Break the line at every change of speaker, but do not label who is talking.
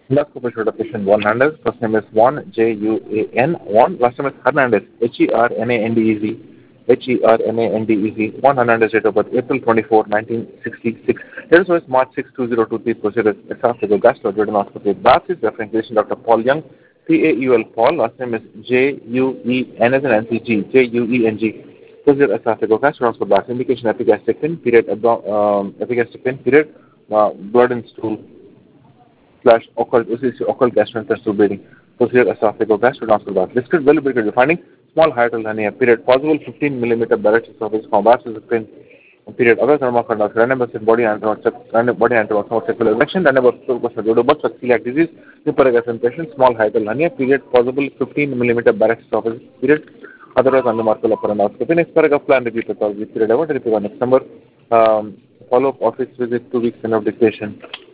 Endoscopy showed a patient Juan Hernandez. First name is Juan, Juan. Juan. Last name is Hernandez, Hernandez. Hernandez. Juan Hernandez, date of birth April 24, 1966. Date of birth March 6, 2023. Procedure is esophageal gastroduodenoscopy. Bath is referring patient Dr. Paul Young, Paul. Paul. Last name is Juen as an NCG, Jueng. Procedure esophageal gastroduodenoscopy. Bath indication epigastric pin period, epigastric pin period, blood in stool slash occult gastrointestinal bleeding. Posterior esophageal gastrointestinal listed well lubricated finding small hiatal hernia period possible 15 millimeter barrage surface combat is pain period other thermoconduct random body antiroxal circular erection random but celiac disease hyperglycemic patient small hiatal hernia period possible 15 millimeter barrage surface period otherwise unremarkable upper endoscopy. Next paragraph plan review pathology period. I want to repeat on next number. Follow up office visit 2 weeks end of dictation.